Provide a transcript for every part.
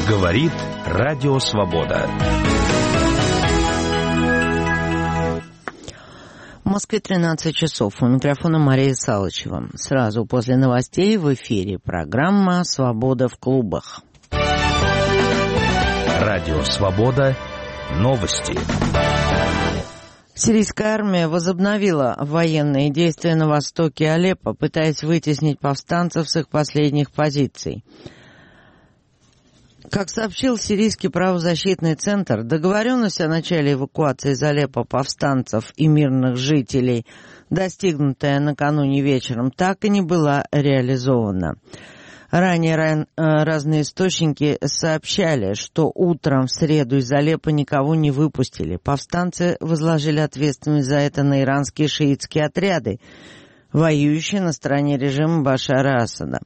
Говорит Радио Свобода. В Москве 13 часов. У микрофона Мария Салычева. Сразу после новостей в эфире программа «Свобода в клубах». Радио Свобода. Новости. Сирийская армия возобновила военные действия на востоке Алеппо, пытаясь вытеснить повстанцев с их последних позиций. Как сообщил Сирийский правозащитный центр, договоренность о начале эвакуации из Алеппо повстанцев и мирных жителей, достигнутая накануне вечером, так и не была реализована. Ранее разные источники сообщали, что утром в среду из Алеппо никого не выпустили. Повстанцы возложили ответственность за это на иранские шиитские отряды, воюющие на стороне режима Башара Асада.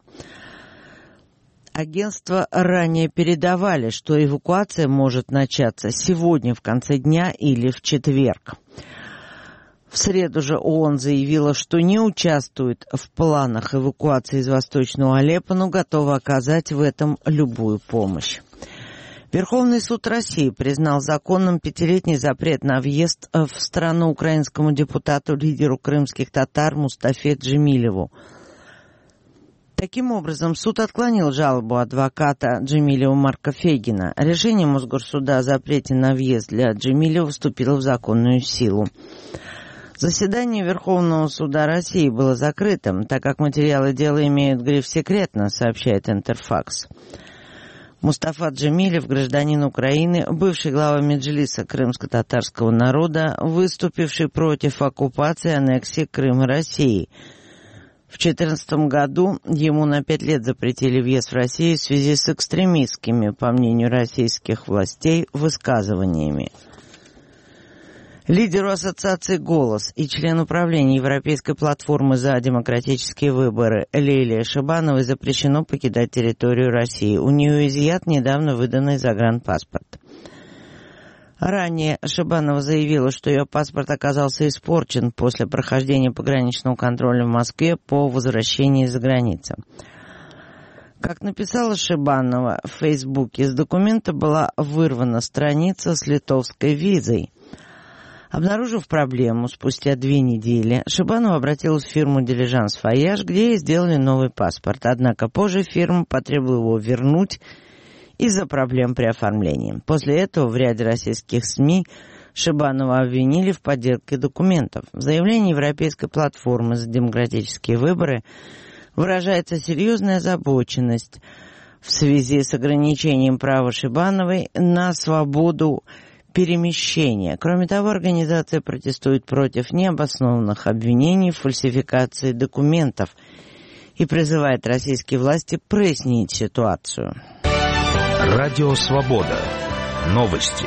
Агентства ранее передавали, что эвакуация может начаться сегодня в конце дня или в четверг. В среду же ООН заявила, что не участвует в планах эвакуации из Восточного Алеппо, но готова оказать в этом любую помощь. Верховный суд России признал законным 5-летний запрет на въезд в страну украинскому депутату, лидеру крымских татар Мустафе Джемилеву. Таким образом, суд отклонил жалобу адвоката Джемилева Марка Фегина. Решение Мосгорсуда о запрете на въезд для Джемилева вступило в законную силу. Заседание Верховного суда России было закрытым, так как материалы дела имеют гриф «секретно», сообщает Интерфакс. Мустафа Джемилев, гражданин Украины, бывший глава Меджлиса крымско-татарского народа, выступивший против оккупации и аннексии Крыма России. В 2014 году ему на 5 лет запретили въезд в Россию в связи с экстремистскими, по мнению российских властей, высказываниями. Лидеру ассоциации «Голос» и член управления Европейской платформы за демократические выборы Лилии Шибановой запрещено покидать территорию России. У нее изъят недавно выданный загранпаспорт. Ранее Шибанова заявила, что ее паспорт оказался испорчен после прохождения пограничного контроля в Москве по возвращении из-за границы. Как написала Шибанова в Фейсбуке, из документа была вырвана страница с литовской визой. Обнаружив проблему спустя 2 недели, Шибанова обратилась в фирму «Дилижанс Вояж», где ей сделали новый паспорт. Однако позже фирма потребовала его вернуть из-за проблем при оформлении. После этого в ряде российских СМИ Шибанова обвинили в подделке документов. В заявлении Европейской платформы за демократические выборы выражается серьезная озабоченность в связи с ограничением права Шибановой на свободу перемещения. Кроме того, организация протестует против необоснованных обвинений в фальсификации документов и призывает российские власти прояснить ситуацию. Радио Свобода. Новости.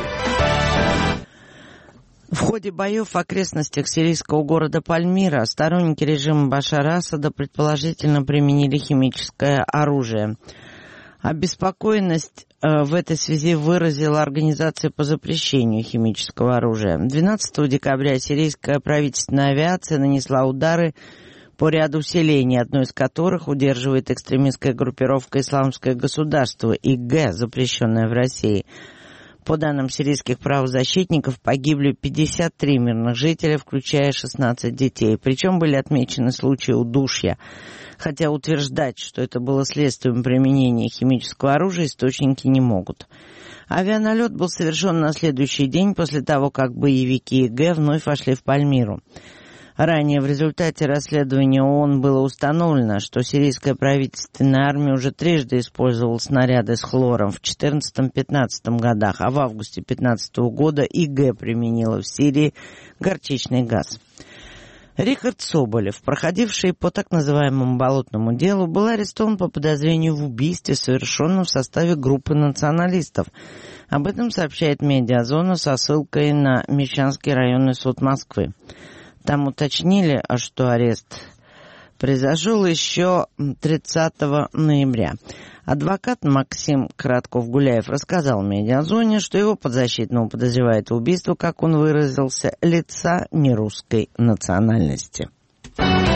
В ходе боев в окрестностях сирийского города Пальмира сторонники режима Башара Асада предположительно применили химическое оружие. Обеспокоенность в этой связи выразила Организация по запрещению химического оружия. 12 декабря сирийская правительственная авиация нанесла удары по ряду селений, одно из которых удерживает экстремистская группировка «Исламское государство» ИГ, запрещенная в России. По данным сирийских правозащитников, погибли 53 мирных жителя, включая 16 детей. Причем были отмечены случаи удушья. Хотя утверждать, что это было следствием применения химического оружия, источники не могут. Авианалет был совершен на следующий день после того, как боевики ИГ вновь вошли в Пальмиру. Ранее в результате расследования ООН было установлено, что сирийская правительственная армия уже трижды использовала снаряды с хлором в 2014-2015 годах, а в августе 2015 года ИГ применила в Сирии горчичный газ. Рихард Соболев, проходивший по так называемому болотному делу, был арестован по подозрению в убийстве, совершенном в составе группы националистов. Об этом сообщает «Медиазона» со ссылкой на Мещанский районный суд Москвы. Там уточнили, что арест произошел еще 30 ноября. Адвокат Максим Кратков-Гуляев рассказал «Медиазоне», что его подзащитного подозревает в убийстве, как он выразился, лица нерусской национальности.